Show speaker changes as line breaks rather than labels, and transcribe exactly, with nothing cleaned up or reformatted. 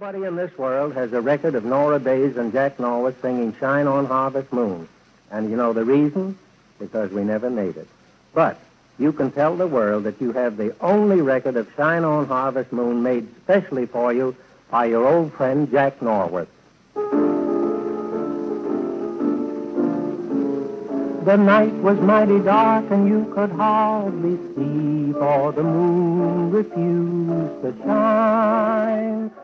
Nobody in this world has a record of Nora Bayes and Jack Norwood singing Shine On Harvest Moon. And you know the reason? Because we never made it. But you can tell the world that you have the only record of Shine On Harvest Moon made specially for you by your old friend Jack Norwood. The night was mighty dark and you could hardly see, for the moon refused to shine.